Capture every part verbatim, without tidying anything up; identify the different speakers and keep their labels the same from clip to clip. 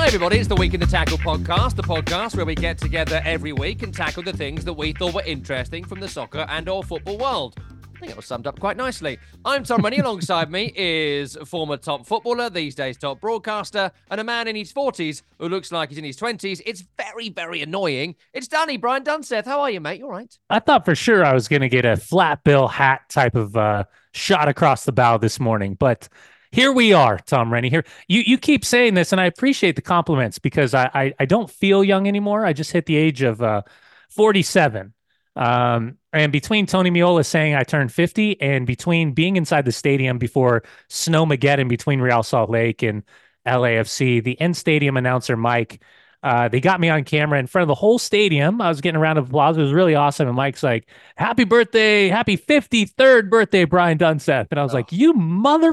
Speaker 1: everybody, it's the Week in the Tackle podcast, the podcast where we get together every week and tackle the things that we thought were interesting from the soccer and or football world. I think it was summed up quite nicely. I'm Tom Rennie. Alongside me is former top footballer, these days top broadcaster, and a man in his forties who looks like he's in his twenties. It's very, very annoying. It's Danny, Brian Dunseth. How are you, mate? You all right?
Speaker 2: I thought for sure I was going to get a flat bill hat type of uh, shot across the bow this morning, but here we are, Tom Rennie. Here, you you keep saying this, and I appreciate the compliments because I I, I don't feel young anymore. I just hit the age of uh, forty-seven. Um, and between Tony Meola saying I turned fifty and between being inside the stadium before Snowmageddon between Real Salt Lake and L A F C, the end stadium announcer, Mike, uh, they got me on camera in front of the whole stadium. I was getting a round of applause. It was really awesome. And Mike's like, happy birthday, happy fifty-third birthday, Brian Dunseth. And I was oh. like, you mother...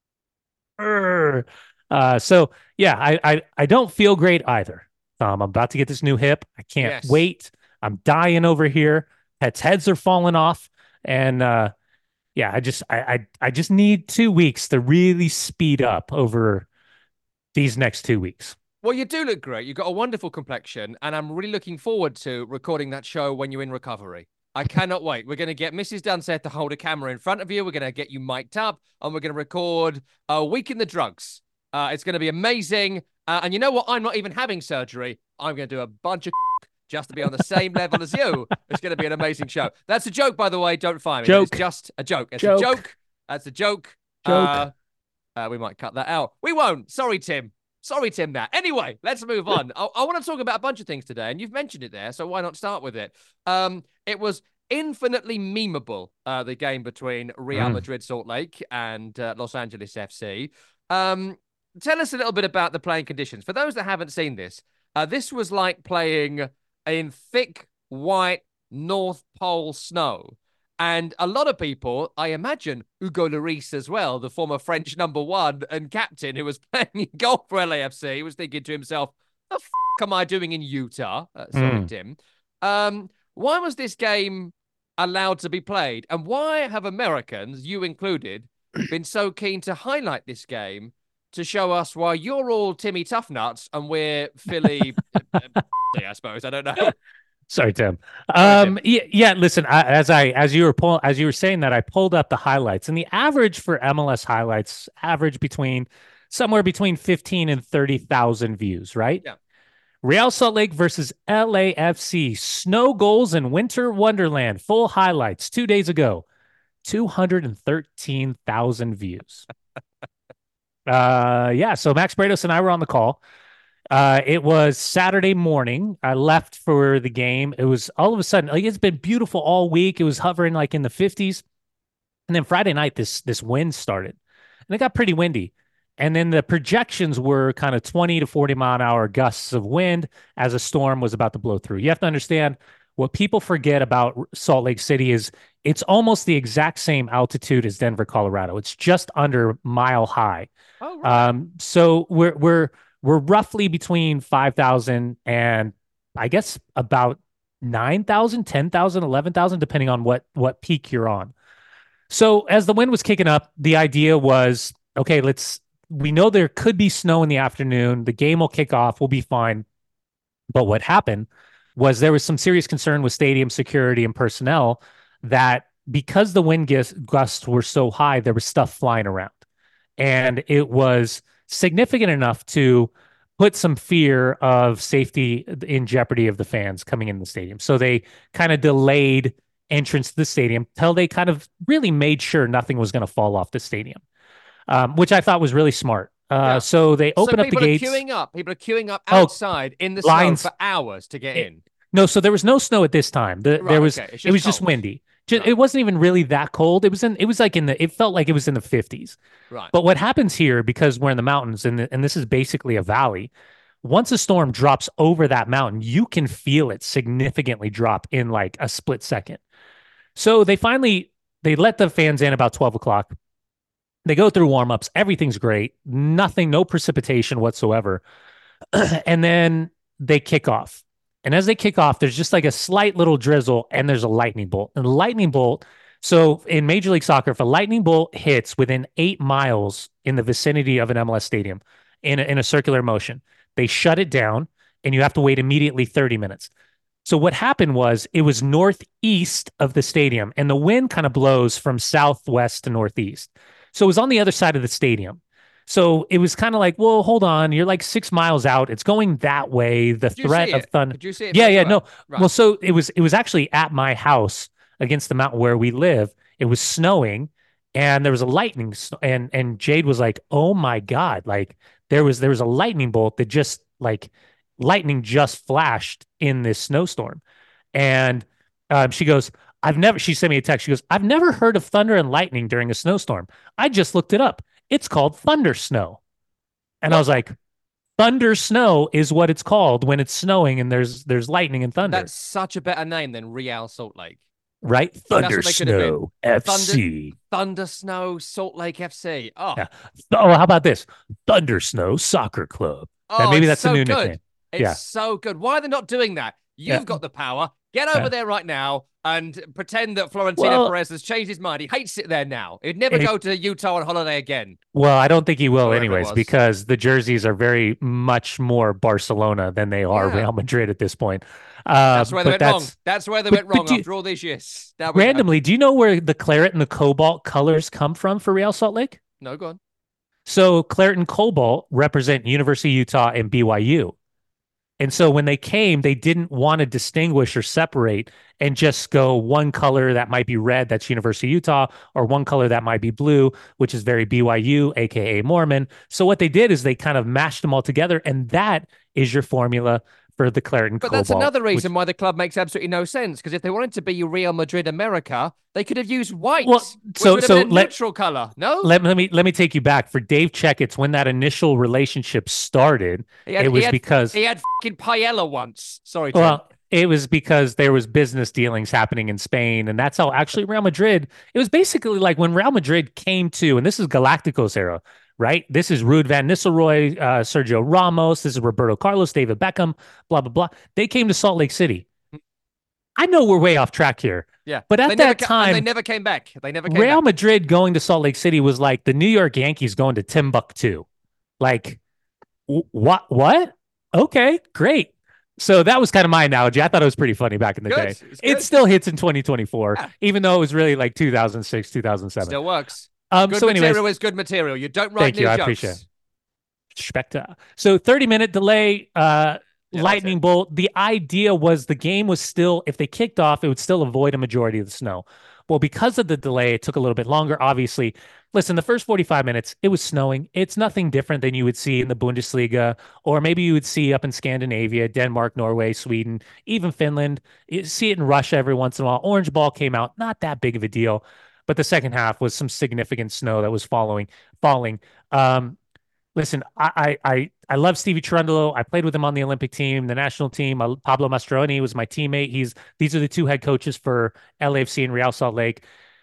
Speaker 2: Uh, so, yeah, I, I, I don't feel great either. Um, I'm about to get this new hip. I can't
Speaker 1: Yes.
Speaker 2: wait. I'm dying over here. Pets' heads are falling off, and uh, yeah, I just I, I I just need two weeks to really speed up over these next two weeks.
Speaker 1: Well, you do look great. You've got a wonderful complexion, and I'm really looking forward to recording that show when you're in recovery. I cannot wait. We're going to get Missus Dunseth to hold a camera in front of you. We're going to get you mic'd up, and we're going to record a week in the drugs. Uh, it's going to be amazing. Uh, and you know what? I'm not even having surgery. I'm going to do a bunch of just to be on the same level as you. It's going to be an amazing show. That's a joke, by the way. Don't fire me.
Speaker 2: Joke.
Speaker 1: It's just a joke. It's
Speaker 2: joke.
Speaker 1: a joke. That's a joke.
Speaker 2: Joke.
Speaker 1: Uh, uh, we might cut that out. We won't. Sorry, Tim. Sorry, Tim, that. Anyway, let's move on. I, I want to talk about a bunch of things today, and you've mentioned it there, so why not start with it? Um, it was infinitely memeable, uh, the game between Real
Speaker 2: Mm.
Speaker 1: Madrid Salt Lake and uh, Los Angeles F C. Um, tell us a little bit about the playing conditions. For those that haven't seen this, uh, this was like playing in thick, white North Pole snow. And a lot of people, I imagine Hugo Lloris as well, the former French number one and captain who was playing golf for L A F C, was thinking to himself, the f*** am I doing in Utah? Uh, sorry,
Speaker 2: Mm.
Speaker 1: Tim. Um, why was this game allowed to be played? And why have Americans, you included, been so keen to highlight this game to show us why you're all Timmy Toughnuts and we're Philly, I suppose. I don't know.
Speaker 2: Sorry, Tim.
Speaker 1: Sorry,
Speaker 2: Um,
Speaker 1: Tim.
Speaker 2: yeah, yeah. Listen, I, as I as you were pull, as you were saying that, I pulled up the highlights, and the average for M L S highlights average between somewhere between fifteen and thirty thousand views. Right?
Speaker 1: Yeah.
Speaker 2: Real Salt Lake versus L A F C. Snow goals in Winter Wonderland. Full highlights two days ago. Two hundred and thirteen thousand views. uh, yeah. So Max Brados and I were on the call. Uh, it was Saturday morning. I left for the game. It was all of a sudden, like, it's been beautiful all week. It was hovering like in the fifties. And then Friday night, this this wind started. And it got pretty windy. And then the projections were kind of twenty to forty mile an hour gusts of wind as a storm was about to blow through. You have to understand what people forget about Salt Lake City is it's almost the exact same altitude as Denver, Colorado. It's just under mile high.
Speaker 1: Oh, right.
Speaker 2: Um, so we're we're we're roughly between five thousand and I guess about nine thousand, ten thousand, eleven thousand, depending on what, what peak you're on. So as the wind was kicking up, the idea was, okay, let's, we know there could be snow in the afternoon. The game will kick off. We'll be fine. But what happened was there was some serious concern with stadium security and personnel that because the wind gusts were so high, there was stuff flying around. And it was significant enough to put some fear of safety in jeopardy of the fans coming in the stadium. So they kind of delayed entrance to the stadium till they kind of really made sure nothing was going to fall off the stadium, um, which I thought was really smart. Uh,
Speaker 1: Yeah.
Speaker 2: So they
Speaker 1: So
Speaker 2: opened up the
Speaker 1: people are
Speaker 2: gates.
Speaker 1: queuing up. People are queuing up
Speaker 2: Oh,
Speaker 1: outside in the
Speaker 2: lines-
Speaker 1: snow for hours to get
Speaker 2: It-
Speaker 1: in.
Speaker 2: No, so there was no snow at this time. The,
Speaker 1: Right,
Speaker 2: there was
Speaker 1: okay. It's
Speaker 2: it was
Speaker 1: just
Speaker 2: just
Speaker 1: cold.
Speaker 2: windy. Ju-
Speaker 1: Right.
Speaker 2: It wasn't even really that cold. It was in it was like in the it felt like it was in the fifties.
Speaker 1: Right.
Speaker 2: But what happens here, because we're in the mountains and, the, and this is basically a valley, once a storm drops over that mountain, you can feel it significantly drop in like a split second. So they finally, they let the fans in about twelve o'clock. They go through warm-ups. Everything's great. Nothing, no precipitation whatsoever. And then they kick off. And as they kick off, there's just like a slight little drizzle and there's a lightning bolt. And the lightning bolt, so in Major League Soccer, if a lightning bolt hits within eight miles in the vicinity of an M L S stadium, in a, in a circular motion. They shut it down, and you have to wait immediately thirty minutes. So what happened was it was northeast of the stadium, and the wind kind of blows from southwest to northeast. So it was on the other side of the stadium. So it was kind of like, well, hold on, you're like six miles out. It's going that way. The
Speaker 1: Did you
Speaker 2: threat
Speaker 1: see
Speaker 2: of
Speaker 1: it?
Speaker 2: thunder.
Speaker 1: Did you see it
Speaker 2: Yeah,
Speaker 1: as
Speaker 2: yeah,
Speaker 1: well?
Speaker 2: no.
Speaker 1: Right.
Speaker 2: Well, so it was it was actually at my house against the mountain where we live. It was snowing, and there was a lightning, and and Jade was like, "Oh my God!" Like there was there was a lightning bolt that just like lightning just flashed in this snowstorm. And um, she goes, I've never, she sent me a text. She goes, I've never heard of thunder and lightning during a snowstorm. I just looked it up. It's called thunder snow. And I
Speaker 1: What?
Speaker 2: was like, thunder snow is what it's called when it's snowing and there's there's lightning and thunder,
Speaker 1: That's such a better name than Real Salt Lake.
Speaker 2: right?
Speaker 1: Like that's
Speaker 2: Thunder
Speaker 1: what they could have been.
Speaker 2: Snow
Speaker 1: Thunder,
Speaker 2: F C.
Speaker 1: Thunder Snow, Salt Lake F C. Oh,
Speaker 2: Yeah. Oh, how about this? Thunder Snow Soccer Club. That
Speaker 1: oh,
Speaker 2: maybe
Speaker 1: it's
Speaker 2: that's a
Speaker 1: so
Speaker 2: new
Speaker 1: good.
Speaker 2: nickname.
Speaker 1: It's
Speaker 2: Yeah.
Speaker 1: so good. Why are they not doing that?
Speaker 2: Yeah.
Speaker 1: You've got the power. Get over
Speaker 2: Yeah.
Speaker 1: there right now and pretend that Florentino
Speaker 2: Well,
Speaker 1: Perez has changed his mind. He hates it there now. He'd never
Speaker 2: it,
Speaker 1: go to Utah on holiday again.
Speaker 2: well, I don't think he will,
Speaker 1: Or wherever it
Speaker 2: anyways,
Speaker 1: was.
Speaker 2: because the jerseys are very much more Barcelona than they are
Speaker 1: Yeah.
Speaker 2: Real Madrid at this point. Uh,
Speaker 1: That's where they
Speaker 2: but
Speaker 1: went wrong.
Speaker 2: that's
Speaker 1: That's where they
Speaker 2: but,
Speaker 1: went
Speaker 2: but
Speaker 1: wrong
Speaker 2: do you-
Speaker 1: after all these years. There we go.
Speaker 2: randomly. Do you know where the claret and the cobalt colors come from for Real Salt Lake?
Speaker 1: No, go on.
Speaker 2: So claret and cobalt represent University of Utah and B Y U. And so when they came, they didn't want to distinguish or separate and just go one color that might be red, that's University of Utah, or one color that might be blue, which is very B Y U, aka Mormon. So what they did is they kind of mashed them all together, and that is your formula for the claret and
Speaker 1: But
Speaker 2: cobalt.
Speaker 1: that's another
Speaker 2: which-
Speaker 1: reason why the club makes absolutely no sense. Because if they wanted to be Real Madrid America, they could have used white,
Speaker 2: Well,
Speaker 1: which
Speaker 2: so-
Speaker 1: would have
Speaker 2: so
Speaker 1: been a
Speaker 2: let-
Speaker 1: neutral color. No,
Speaker 2: let, let me let me take you back for Dave Checketts. When that initial relationship started,
Speaker 1: he had,
Speaker 2: it was
Speaker 1: he had,
Speaker 2: because
Speaker 1: he had fucking paella once. Sorry, Tim.
Speaker 2: well, it was because there was business dealings happening in Spain, and that's how actually Real Madrid. It was basically like when Real Madrid came to, and this is Galacticos era, right? This is Ruud van Nistelrooy, uh, Sergio Ramos, this is Roberto Carlos, David Beckham, blah blah blah. They came to Salt Lake City. I know we're way off track here,
Speaker 1: yeah,
Speaker 2: but at
Speaker 1: They never
Speaker 2: that
Speaker 1: ca-
Speaker 2: time,
Speaker 1: and they never came back. They never came
Speaker 2: Real
Speaker 1: back.
Speaker 2: Madrid going to Salt Lake City was like the New York Yankees going to Timbuktu. Like, wh- what? What? Okay, great. So that was kind of my analogy. I thought it was pretty funny back in the
Speaker 1: Good.
Speaker 2: day.
Speaker 1: It's
Speaker 2: It
Speaker 1: good.
Speaker 2: still hits in twenty twenty-four,
Speaker 1: Yeah.
Speaker 2: even though it was really like two thousand six, two thousand seven.
Speaker 1: Still works.
Speaker 2: Um,
Speaker 1: Good
Speaker 2: so, anyways,
Speaker 1: material is good material. You don't write
Speaker 2: Thank
Speaker 1: new
Speaker 2: you. I
Speaker 1: jokes.
Speaker 2: appreciate it. Spectre. So thirty minute delay, uh,
Speaker 1: Yeah,
Speaker 2: lightning
Speaker 1: that's
Speaker 2: bolt. The idea was the game was still, if they kicked off, it would still avoid a majority of the snow. Well, because of the delay, it took a little bit longer. Obviously, listen, the first forty-five minutes, it was snowing. It's nothing different than you would see in the Bundesliga, or maybe you would see up in Scandinavia, Denmark, Norway, Sweden, even Finland. You see it in Russia every once in a while. Orange ball came out, not that big of a deal. But the second half was some significant snow that was following, falling. Um, Listen, I, I I I love Stevie Cherundolo. I played with him on the Olympic team, the national team. Uh, Pablo Mastroeni was my teammate. He's these are the two head coaches for L A F C and Real Salt Lake.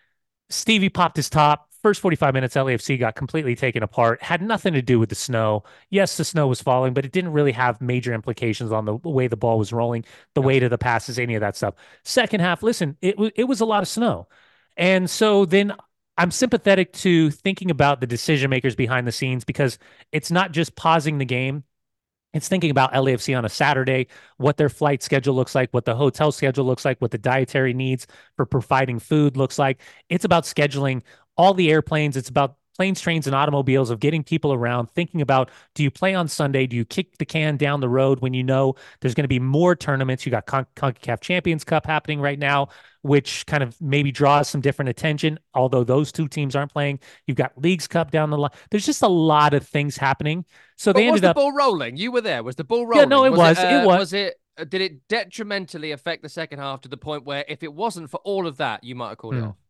Speaker 2: Stevie popped his top. First forty-five minutes, L A F C got completely taken apart. Had nothing to do with the snow. Yes, the snow was falling, but it didn't really have major implications on the way the ball was rolling, the weight of the passes, any of that stuff. Second half, listen, it was it was a lot of snow. And so then I'm sympathetic to thinking about the decision makers behind the scenes because it's not just pausing the game. It's thinking about L A F C on a Saturday, what their flight schedule looks like, what the hotel schedule looks like, what the dietary needs for providing food looks like. It's about scheduling all the airplanes. It's about planes, trains, and automobiles of getting people around, thinking about, do you play on Sunday? Do you kick the can down the road when you know there's going to be more tournaments? You got Con- CONCACAF Champions Cup happening right now, which kind of maybe draws some different attention, although those two teams aren't playing. You've got Leagues Cup down the line. There's just a lot of things happening. So
Speaker 1: But
Speaker 2: they
Speaker 1: was
Speaker 2: ended
Speaker 1: the
Speaker 2: up.
Speaker 1: ball rolling? You were there. Was the ball rolling?
Speaker 2: no, it was.
Speaker 1: It,
Speaker 2: It
Speaker 1: uh,
Speaker 2: was.
Speaker 1: Was it? uh, Did it detrimentally affect the second half to the point where if it wasn't for all of that, you might have called it
Speaker 2: Hmm.
Speaker 1: off?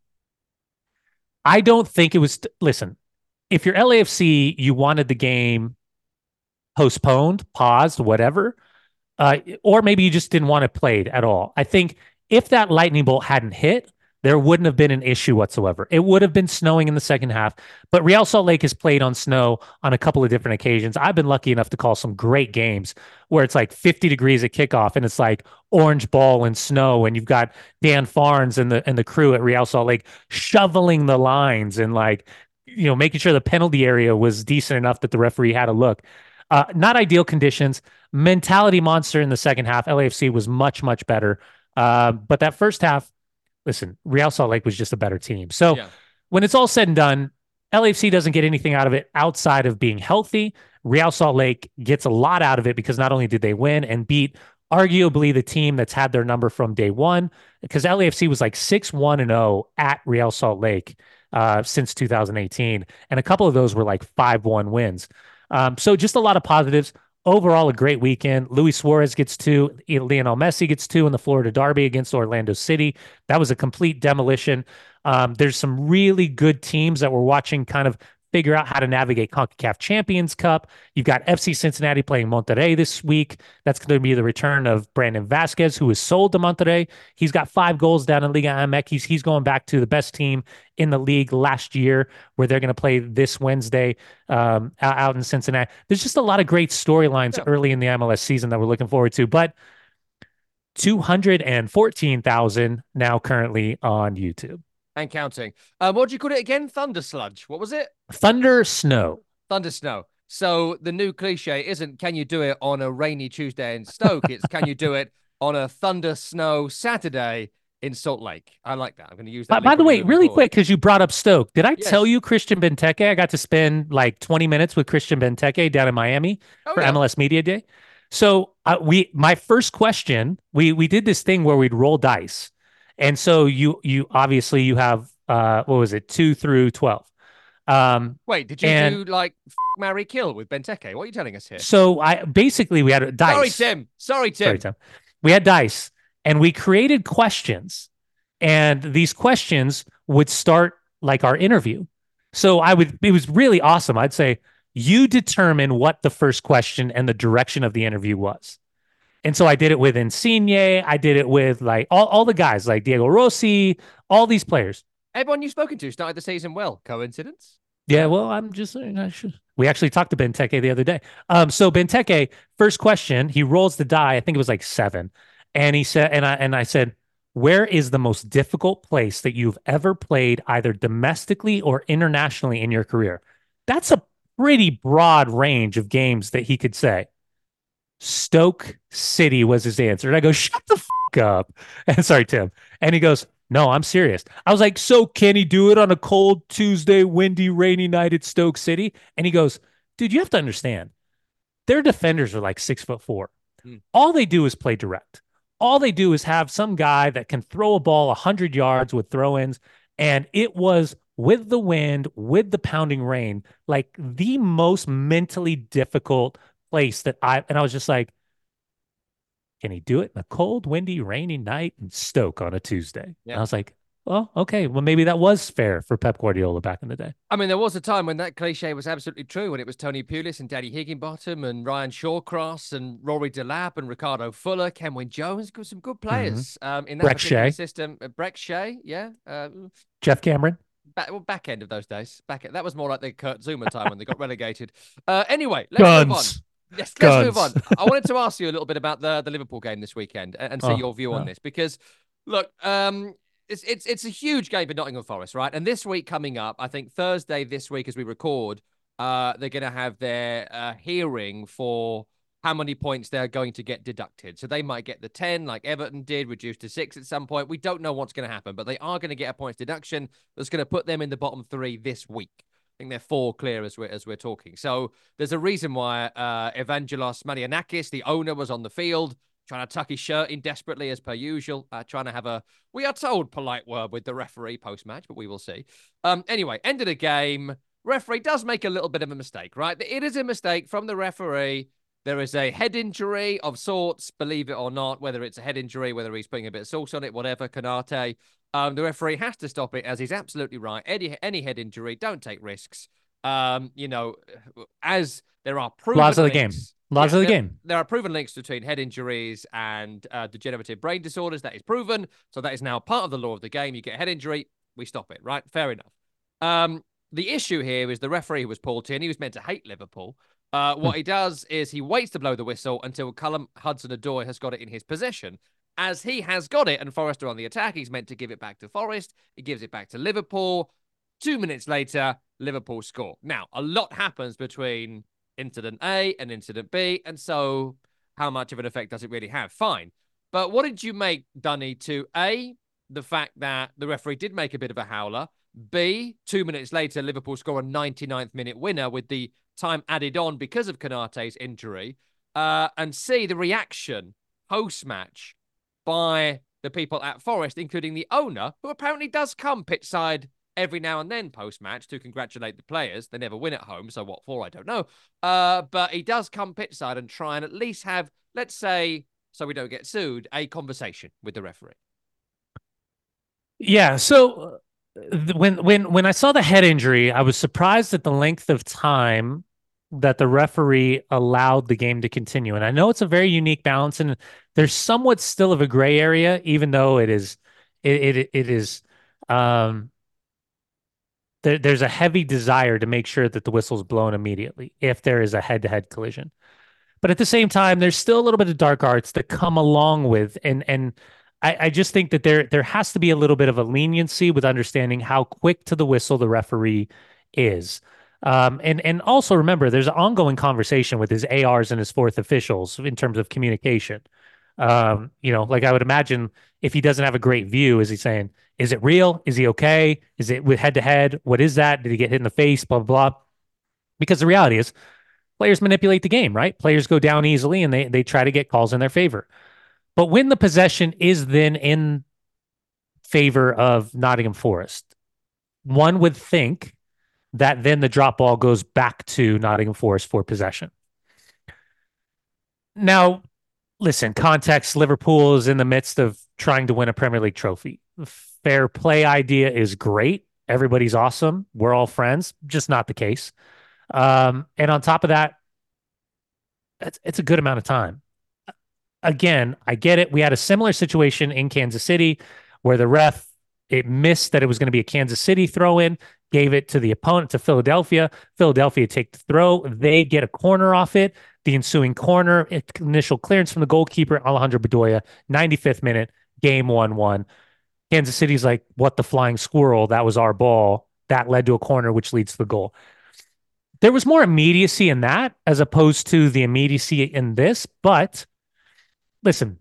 Speaker 2: I don't think it was. Listen, if you're L A F C, you wanted the game postponed, paused, whatever, uh, or maybe you just didn't want it played at all. I think if that lightning bolt hadn't hit, there wouldn't have been an issue whatsoever. It would have been snowing in the second half, but Real Salt Lake has played on snow on a couple of different occasions. I've been lucky enough to call some great games where it's like fifty degrees at kickoff and it's like orange ball and snow, and you've got Dan Farnes and the and the crew at Real Salt Lake shoveling the lines and like you know, making sure the penalty area was decent enough that the referee had a look. Uh, not ideal conditions. Mentality monster in the second half. L A F C was much, much better. Uh, but that first half, listen, Real Salt Lake was just a better team. So
Speaker 1: Yeah.
Speaker 2: when it's all said and done, L A F C doesn't get anything out of it outside of being healthy. Real Salt Lake gets a lot out of it because not only did they win and beat arguably the team that's had their number from day one, because L A F C was like six one and oh at Real Salt Lake uh, since two thousand eighteen. And a couple of those were like five one wins. Um, so just a lot of positives. Overall, a great weekend. Luis Suarez gets two. Lionel Messi gets two in the Florida Derby against Orlando City. That was a complete demolition. Um, there's some really good teams that we're watching kind of figure out how to navigate CONCACAF Champions Cup. You've got F C Cincinnati playing Monterrey this week. That's going to be the return of Brandon Vasquez, who is sold to Monterrey. He's got five goals down in Liga M X. He's, he's going back to the best team in the league last year, where they're going to play this Wednesday um, out in Cincinnati. There's just a lot of great storylines
Speaker 1: Yeah.
Speaker 2: early in the M L S season that we're looking forward to. But two hundred fourteen thousand now currently on YouTube.
Speaker 1: And counting. Um, what do you call it again? Thunder sludge. What was it?
Speaker 2: Thunder snow.
Speaker 1: Thunder snow. So the new cliche isn't can you do it on a rainy Tuesday in Stoke? It's can you do it on a thunder snow Saturday in Salt Lake? I like that. I'm going to use that.
Speaker 2: By, by the way, really
Speaker 1: forward.
Speaker 2: quick, because you brought up Stoke, did I
Speaker 1: yes.
Speaker 2: tell you Christian Benteke? I got to spend like twenty minutes with Christian Benteke down in Miami
Speaker 1: oh,
Speaker 2: for
Speaker 1: yeah.
Speaker 2: M L S Media Day. So uh, we, my first question, we we did this thing where we'd roll dice, and so you you obviously you have uh what was it two through twelve. Um,
Speaker 1: Wait, did you
Speaker 2: and,
Speaker 1: do like f- marry kill with Benteke? What are you telling us here?
Speaker 2: So I basically we had a dice.
Speaker 1: Sorry, Tim. Sorry, Tim.
Speaker 2: Sorry, Tim. We had dice, and we created questions, and these questions would start like our interview. So I would, it was really awesome. I'd say, you determine what the first question and the direction of the interview was. And so I did it with Insigne. I did it with like all, all the guys, like Diego Rossi, all these players.
Speaker 1: Everyone you've spoken to started the season well. Coincidence?
Speaker 2: Yeah, well, I'm just saying I should. We actually talked to Benteke the other day. Um, so Benteke, first question, he rolls the die. I think it was like seven, and he said, and I and I said, where is the most difficult place that you've ever played, either domestically or internationally in your career? That's a pretty broad range of games that he could say. Stoke City was his answer, and I go, shut the fuck up. And sorry, Tim. And he goes, no, I'm serious. I was like, so can he do it on a cold Tuesday, windy, rainy night at Stoke City? And he goes, dude, you have to understand, their defenders are like six foot four. Hmm. All they do is play direct. All they do is have some guy that can throw a ball one hundred yards with throw-ins. And it was with the wind, with the pounding rain, like the most mentally difficult place that I, and I was just like, can he do it in a cold, windy, rainy night in Stoke on a Tuesday? Yeah. And I was like, well, okay, well, maybe that was fair for Pep Guardiola back in the day.
Speaker 1: I mean, there was a time when that cliche was absolutely true, when it was Tony Pulis and Danny Higginbottom and Ryan Shawcross and Rory Delap and Ricardo Fuller, Kenwyne Jones, some good players mm-hmm. um, in that
Speaker 2: Breck
Speaker 1: particular
Speaker 2: Shea.
Speaker 1: system. Uh, Breck Shea, yeah. Uh,
Speaker 2: Jeff Cameron.
Speaker 1: Back, well, back end of those days. Back that was more like the Kurt Zuma time when they got relegated. Uh, anyway, let's
Speaker 2: Guns.
Speaker 1: move on. Yes,
Speaker 2: Guns.
Speaker 1: let's move on. I wanted to ask you a little bit about the, the Liverpool game this weekend and, and see oh, your view on oh. this, because look, um, it's it's it's a huge game for Nottingham Forest, right? And this week coming up, I think Thursday this week as we record, uh, they're going to have their uh, hearing for how many points they're going to get deducted. So they might get the ten, like Everton did, reduced to six at some point. We don't know what's going to happen, but they are going to get a points deduction that's going to put them in the bottom three this week. I think they're four clear as we're, as we're talking. So there's a reason why uh, Evangelos Marianakis, the owner, was on the field trying to tuck his shirt in desperately as per usual, uh, trying to have a, we are told, polite word with the referee post-match, but we will see. Um, anyway, end of the game. Referee does make a little bit of a mistake, right? It is a mistake from the referee. There is a head injury of sorts, believe it or not, whether it's a head injury, whether he's putting a bit of sauce on it, whatever, Canate. Um, the referee has to stop it, as he's absolutely right. Any, any head injury, don't take risks. Um, you know, as there are proven
Speaker 2: laws of the
Speaker 1: links,
Speaker 2: game. Laws
Speaker 1: yeah,
Speaker 2: of the
Speaker 1: there,
Speaker 2: game.
Speaker 1: There are proven links between head injuries and uh, degenerative brain disorders. That is proven. So that is now part of the law of the game. You get a head injury, we stop it, right? Fair enough. Um, the issue here is the referee who was Paul Tierney. He was meant to hate Liverpool. Uh, what he does is he waits to blow the whistle until Callum Hudson-Odoi has got it in his possession. As he has got it and Forest are on the attack, he's meant to give it back to Forest. He gives it back to Liverpool. Two minutes later, Liverpool score. Now, a lot happens between incident A and incident B, and so how much of an effect does it really have? Fine. But what did you make, Dunny, to A, the fact that the referee did make a bit of a howler, B, two minutes later, Liverpool score a ninety-ninth minute winner with the time added on because of Konate's injury, uh, and C, the reaction post-match by the people at Forest, including the owner, who apparently does come pitchside every now and then post-match to congratulate the players. They never win at home, so what for, I don't know. Uh, but he does come pitchside and try and at least have, let's say, so we don't get sued, a conversation with the referee.
Speaker 2: Yeah, so uh, when when when I saw the head injury, I was surprised at the length of time that the referee allowed the game to continue. And I know it's a very unique balance, and there's somewhat still of a gray area, even though it is it it, it is um there, there's a heavy desire to make sure that the whistle's blown immediately if there is a head-to-head collision. But at the same time, there's still a little bit of dark arts that come along with, and and I, I just think that there there has to be a little bit of a leniency with understanding how quick to the whistle the referee is. Um, and and also remember, there's an ongoing conversation with his A Rs and his fourth officials in terms of communication. Um, you know, like I would imagine if he doesn't have a great view, is he saying, is it real? Is he okay? Is it with head to head? What is that? Did he get hit in the face? Blah, blah, blah. Because the reality is, players manipulate the game, right? Players go down easily and they they try to get calls in their favor. But when the possession is then in favor of Nottingham Forest, one would think that then the drop ball goes back to Nottingham Forest for possession. Now, listen, context, Liverpool is in the midst of trying to win a Premier League trophy. The fair play idea is great. Everybody's awesome. We're all friends. Just not the case. Um, and on top of that, it's, it's a good amount of time. Again, I get it. We had a similar situation in Kansas City where the ref, it missed that it was going to be a Kansas City throw in, gave it to the opponent, to Philadelphia. Philadelphia take the throw. They get a corner off it. The ensuing corner, initial clearance from the goalkeeper, Alejandro Bedoya, ninety-fifth minute, game one one. Kansas City's like, what the flying squirrel? That was our ball. That led to a corner, which leads to the goal. There was more immediacy in that as opposed to the immediacy in this. But listen,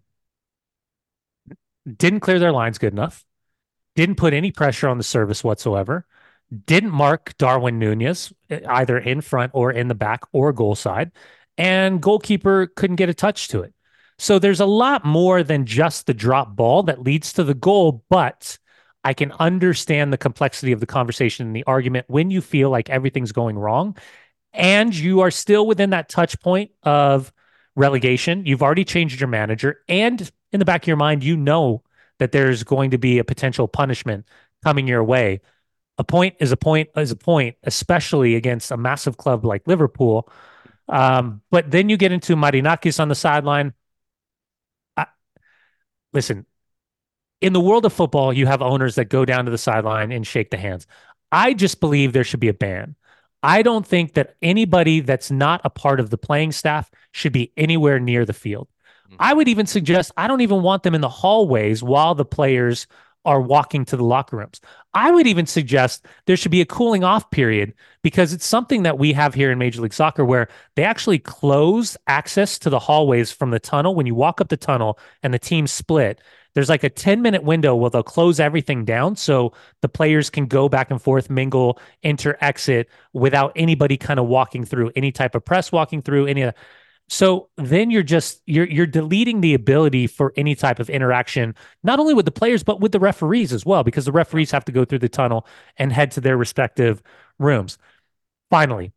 Speaker 2: didn't clear their lines good enough. Didn't put any pressure on the service whatsoever. Didn't mark Darwin Nunez either in front or in the back or goal side. And goalkeeper couldn't get a touch to it. So there's a lot more than just the drop ball that leads to the goal, but I can understand the complexity of the conversation and the argument when you feel like everything's going wrong and you are still within that touch point of relegation. You've already changed your manager, and in the back of your mind, you know that there's going to be a potential punishment coming your way. A point is a point is a point, especially against a massive club like Liverpool. Um, but then you get into Marinakis on the sideline. I, listen, in the world of football, you have owners that go down to the sideline and shake the hands. I just believe there should be a ban. I don't think that anybody that's not a part of the playing staff should be anywhere near the field. Mm-hmm. I would even suggest I don't even want them in the hallways while the players are walking to the locker rooms. I would even suggest there should be a cooling off period because it's something that we have here in Major League Soccer where they actually close access to the hallways from the tunnel. When you walk up the tunnel and the team split, there's like a ten minute window where they'll close everything down so the players can go back and forth, mingle, enter, exit without anybody kind of walking through, any type of press walking through, any of that. So then you're just you're you're deleting the ability for any type of interaction, not only with the players, but with the referees as well, because the referees have to go through the tunnel and head to their respective rooms. Finally,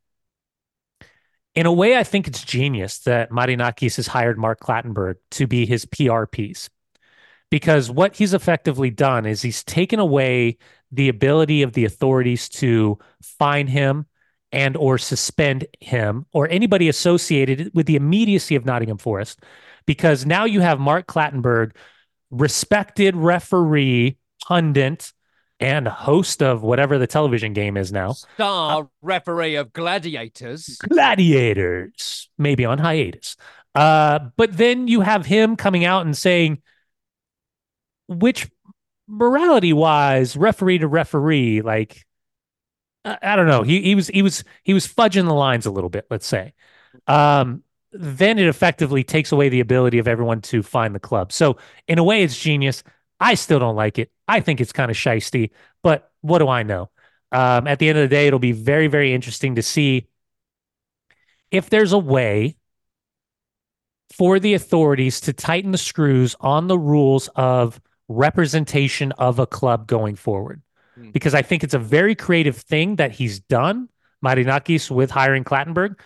Speaker 2: in a way, I think it's genius that Marinakis has hired Mark Clattenburg to be his P R piece. Because what he's effectively done is he's taken away the ability of the authorities to fine him and or suspend him or anybody associated with the immediacy of Nottingham Forest, because now you have Mark Clattenburg, respected referee, pundit, and host of whatever the television game is now.
Speaker 1: Star uh, referee of Gladiators.
Speaker 2: Gladiators, maybe on hiatus. Uh, but then you have him coming out and saying, which morality-wise, referee to referee, like, I, I don't know. He he was he was he was fudging the lines a little bit, let's say. Um, then it effectively takes away the ability of everyone to find the club. So in a way, it's genius. I still don't like it. I think it's kind of shisty, but what do I know? Um, at the end of the day, it'll be very, very interesting to see if there's a way for the authorities to tighten the screws on the rules of representation of a club going forward.
Speaker 1: Hmm.
Speaker 2: Because I think it's a very creative thing that he's done, Marinakis, with hiring Clattenburg.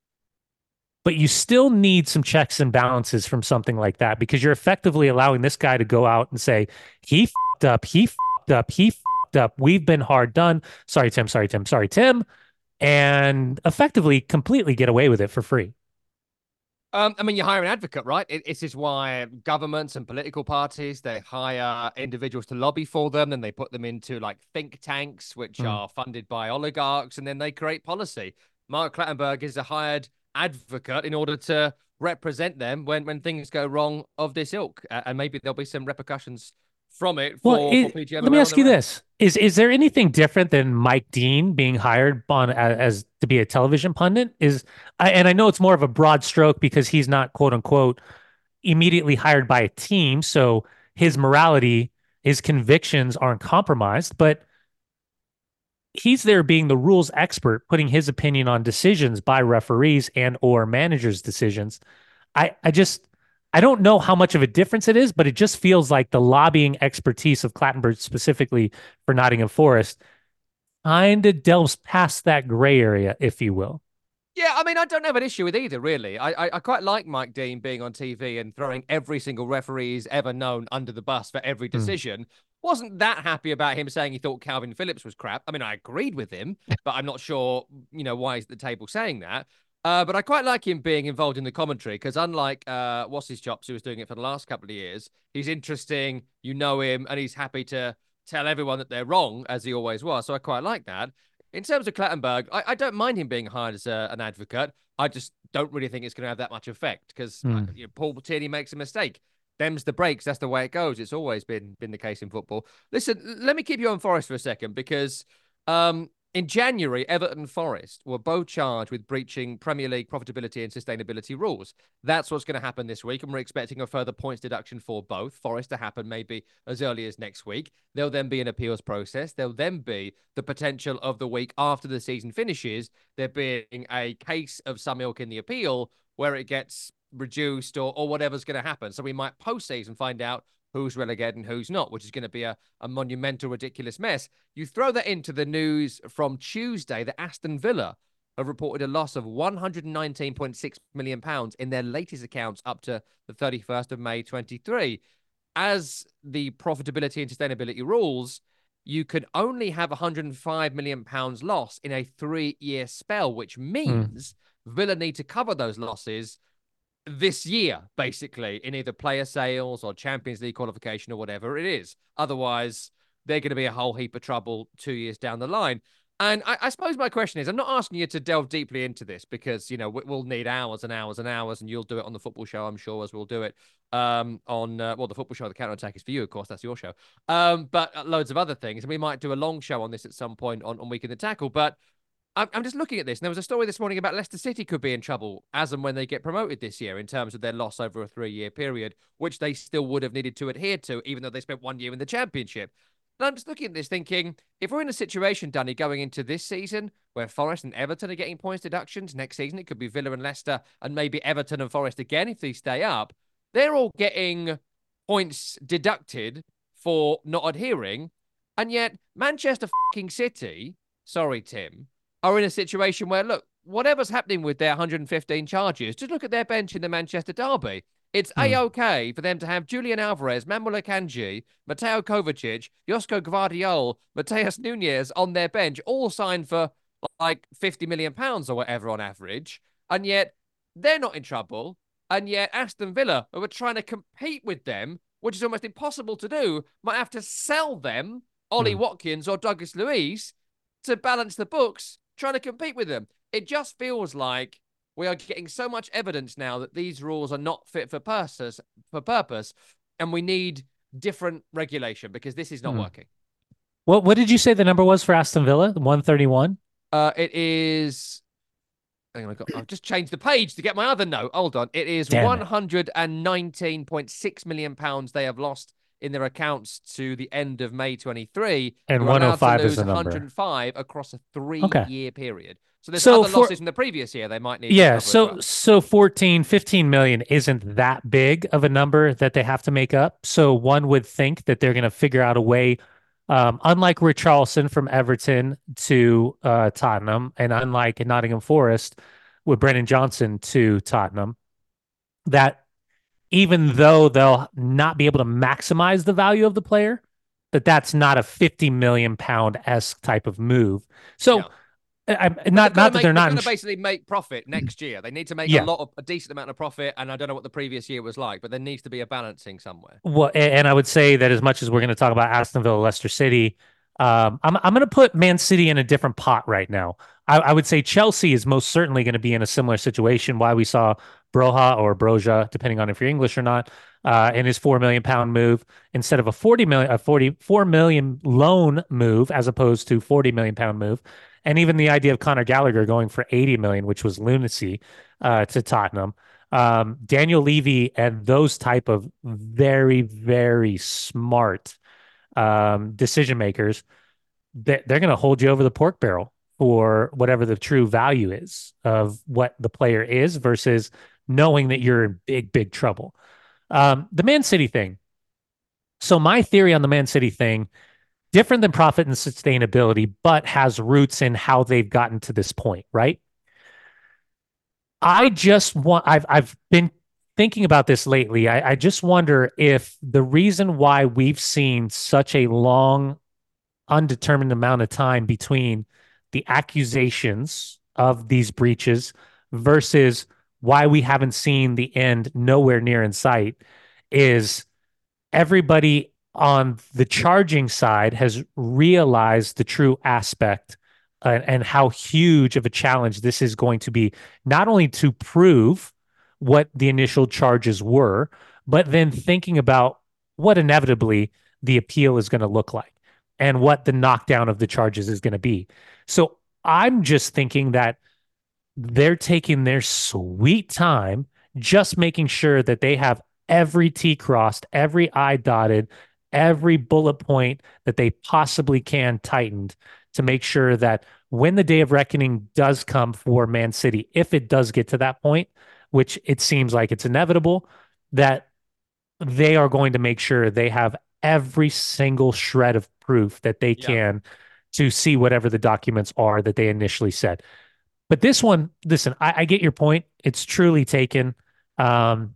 Speaker 2: But you still need some checks and balances from something like that because you're effectively allowing this guy to go out and say, he fucked up, he fucked up, he fucked up. We've been hard done. Sorry, Tim. Sorry, Tim. Sorry, Tim. And effectively completely get away with it for free.
Speaker 1: Um, I mean, you hire an advocate, right? It, this is why governments and political parties, they hire individuals to lobby for them, then they put them into like think tanks, which
Speaker 2: Mm.
Speaker 1: are funded by oligarchs, and then they create policy. Mark Clattenburg is a hired advocate in order to represent them when, when things go wrong of this ilk. Uh, and maybe there'll be some repercussions from it
Speaker 2: Well,
Speaker 1: for,
Speaker 2: it,
Speaker 1: for P G M
Speaker 2: let me
Speaker 1: O
Speaker 2: ask
Speaker 1: and
Speaker 2: you
Speaker 1: the rest.
Speaker 2: this. Is is there anything different than Mike Dean being hired on as, as to be a television pundit? Is I, and I know it's more of a broad stroke because he's not quote unquote immediately hired by a team, so his morality, his convictions aren't compromised, but he's there being the rules expert, putting his opinion on decisions by referees and or managers' decisions. I I just I don't know how much of a difference it is, but it just feels like the lobbying expertise of Clattenburg specifically for Nottingham Forest kind of delves past that gray area, if you will.
Speaker 1: Yeah, I mean, I don't have an issue with either, really. I, I, I quite like Mike Dean being on T V and throwing every single referee he's ever known under the bus for every
Speaker 2: Hmm.
Speaker 1: decision. Wasn't that happy about him saying he thought Calvin Phillips was crap. I mean, I agreed with him, but I'm not sure, you know, why he's at the table saying that. Uh, but I quite like him being involved in the commentary because, unlike uh, What's His Chops, who was doing it for the last couple of years, he's interesting. You know him, and he's happy to tell everyone that they're wrong, as he always was. So I quite like that. In terms of Clattenburg, I, I don't mind him being hired as a, an advocate. I just don't really think it's going to have that much effect because uh,
Speaker 2: Hmm.
Speaker 1: you know, Paul Tierney makes a mistake. Them's the breaks. That's the way it goes. It's always been been the case in football. Listen, let me keep you on Forest for a second because um, in January, Everton and Forest were both charged with breaching Premier League profitability and sustainability rules. That's what's going to happen this week, and we're expecting a further points deduction for both. Forest to happen maybe as early as next week. There'll then be an appeals process. There'll then be the potential of the week after the season finishes, there being a case of some ilk in the appeal where it gets reduced or, or whatever's going to happen. So we might post-season find out who's relegated and who's not, which is going to be a, a monumental, ridiculous mess. You throw that into the news from Tuesday that Aston Villa have reported a loss of one hundred nineteen point six million pounds in their latest accounts up to the thirty-first of May twenty-three. As the profitability and sustainability rules, you could only have one hundred five million pounds loss in a three-year spell, which
Speaker 2: Hmm.
Speaker 1: means Villa need to cover those losses this year, basically, in either player sales or Champions League qualification or whatever it is. Otherwise, they're going to be a whole heap of trouble two years down the line. And I, I suppose my question is, I'm not asking you to delve deeply into this because, you know, we'll need hours and hours and hours, and you'll do it on the football show, I'm sure, as we'll do it um, on, uh, well, the football show, the counter attack is for you, of course, that's your show. Um, but loads of other things. And we might do a long show on this at some point on, on Week in the Tackle. But I'm just looking at this, and there was a story this morning about Leicester City could be in trouble as and when they get promoted this year in terms of their loss over a three-year period, which they still would have needed to adhere to, even though they spent one year in the Championship. And I'm just looking at this thinking, if we're in a situation, Danny, going into this season where Forest and Everton are getting points deductions, next season it could be Villa and Leicester and maybe Everton and Forest again if they stay up, they're all getting points deducted for not adhering. And yet Manchester fucking City, sorry, Tim, are in a situation where, look, whatever's happening with their one hundred fifteen charges, just look at their bench in the Manchester Derby. It's
Speaker 2: Hmm.
Speaker 1: A-OK for them to have Julian Alvarez, Manuel Akanji, Mateo Kovacic, Josko Gvardiol, Mateus Nunez on their bench, all signed for like fifty million pounds or whatever on average. And yet they're not in trouble. And yet Aston Villa, who are trying to compete with them, which is almost impossible to do, might have to sell them, Ollie
Speaker 2: Hmm.
Speaker 1: Watkins or Douglas Luiz, to balance the books, trying to compete with them. It just feels like we are getting so much evidence now that these rules are not fit for purpose, for purpose, and we need different regulation because this is not
Speaker 2: Hmm.
Speaker 1: working.
Speaker 2: What what did you say the number was for Aston Villa? one thirty-one?
Speaker 1: Uh, it is. Hang on, I've, got, I've just changed the page to get my other note. Hold on. It is
Speaker 2: Damn it.
Speaker 1: one hundred nineteen point six million pounds they have lost in their accounts to the end of May twenty-three.
Speaker 2: And
Speaker 1: You're allowed to
Speaker 2: one oh five is
Speaker 1: lose
Speaker 2: the number.
Speaker 1: one hundred five across a
Speaker 2: Okay.
Speaker 1: three-year period. So there's
Speaker 2: So
Speaker 1: other
Speaker 2: for
Speaker 1: losses from the previous year they might need to
Speaker 2: yeah,
Speaker 1: cover as
Speaker 2: so
Speaker 1: well.
Speaker 2: so fourteen, fifteen million isn't that big of a number that they have to make up. So one would think that they're going to figure out a way, um, unlike Richarlison from Everton to uh, Tottenham, and unlike Nottingham Forest with Brennan Johnson to Tottenham, that even though they'll not be able to maximize the value of the player, that that's not a fifty million pound esque type of move. So
Speaker 1: Yeah.
Speaker 2: I, I-
Speaker 1: But they've
Speaker 2: not
Speaker 1: got to
Speaker 2: not that they're
Speaker 1: make they've
Speaker 2: not
Speaker 1: got
Speaker 2: in,
Speaker 1: to
Speaker 2: sh-
Speaker 1: basically make profit next year. They need to make a
Speaker 2: yeah.
Speaker 1: lot of a decent amount of profit, and I don't know what the previous year was like, but there needs to be a balancing somewhere.
Speaker 2: Well, and I would say that as much as we're going to talk about Aston Villa, Leicester City, um, I'm I'm going to put Man City in a different pot right now. I, I would say Chelsea is most certainly going to be in a similar situation. Why we saw Broha or Broja, depending on if you're English or not, uh, in his four million pound move instead of a forty million, a forty-four million loan move as opposed to forty million pound move, and even the idea of Conor Gallagher going for eighty million, which was lunacy, uh, to Tottenham. Um, Daniel Levy and those type of very, very smart um, decision makers, they, they're going to hold you over the pork barrel for whatever the true value is of what the player is versus knowing that you're in big, big trouble. Um, the Man City thing. So my theory on the Man City thing, different than profit and sustainability, but has roots in how they've gotten to this point, right? I just want I've I've been thinking about this lately. I, I just wonder if the reason why we've seen such a long, undetermined amount of time between the accusations of these breaches versus why we haven't seen the end nowhere near in sight is everybody on the charging side has realized the true aspect and, and how huge of a challenge this is going to be, not only to prove what the initial charges were, but then thinking about what inevitably the appeal is going to look like and what the knockdown of the charges is going to be. So I'm just thinking that they're taking their sweet time, just making sure that they have every T crossed, every I dotted, every bullet point that they possibly can tightened to make sure that when the day of reckoning does come for Man City, if it does get to that point, which it seems like it's inevitable, that they are going to make sure they have every single shred of proof that they
Speaker 1: Yeah.
Speaker 2: can to see whatever the documents are that they initially said. But this one, listen, I, I get your point. It's truly taken. Um,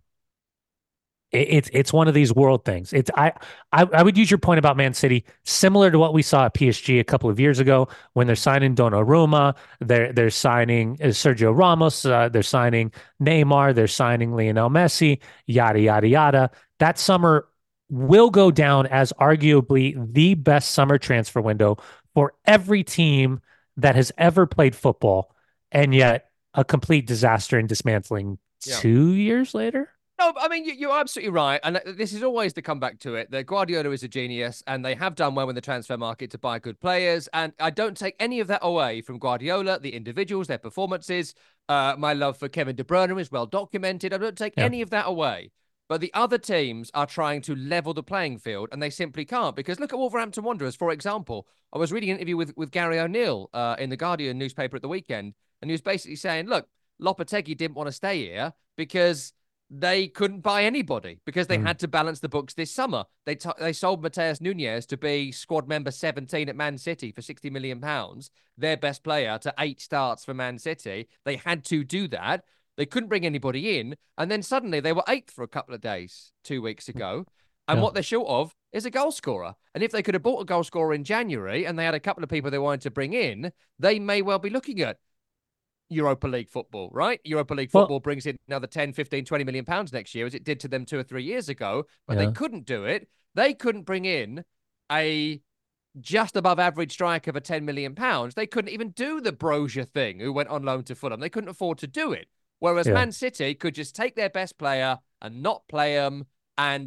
Speaker 2: it, it's it's one of these world things. It's I, I I would use your point about Man City, similar to what we saw at P S G a couple of years ago when they're signing Donnarumma, they're they're signing uh, Sergio Ramos, uh, they're signing Neymar, they're signing Lionel Messi, yada yada yada. That summer will go down as arguably the best summer transfer window for every team that has ever played football, and yet a complete disaster and dismantling
Speaker 1: Yeah.
Speaker 2: two years later.
Speaker 1: No, I mean, you, are absolutely right. And this is always to come back to it that Guardiola is a genius and they have done well in the transfer market to buy good players. And I don't take any of that away from Guardiola, the individuals, their performances. Uh, my love for Kevin De Bruyne is well documented. I don't take
Speaker 2: Yeah.
Speaker 1: any of that away. But the other teams are trying to level the playing field and they simply can't. Because look at Wolverhampton Wanderers, for example. I was reading an interview with, with Gary O'Neill uh, in the Guardian newspaper at the weekend. And he was basically saying, look, Lopetegui didn't want to stay here because they couldn't buy anybody because they
Speaker 2: Mm.
Speaker 1: had to balance the books this summer. They t- they sold Mateus Nunes to be squad member seventeen at Man City for sixty million pounds, their best player to eight starts for Man City. They had to do that. They couldn't bring anybody in. And then suddenly they were eighth for a couple of days two weeks ago. And
Speaker 2: Yeah.
Speaker 1: what they're short of is a goal scorer. And if they could have bought a goal scorer in January and they had a couple of people they wanted to bring in, they may well be looking at Europa League football, right? Europa League
Speaker 2: Well,
Speaker 1: football brings in another ten, fifteen, twenty million pounds next year, as it did to them two or three years ago, but they
Speaker 2: yeah.
Speaker 1: couldn't do it. They couldn't bring in a just above average striker of a ten million pounds. They couldn't even do the Brozier thing, who went on loan to Fulham. They couldn't afford to do it. Whereas
Speaker 2: Yeah.
Speaker 1: Man City could just take their best player and not play them and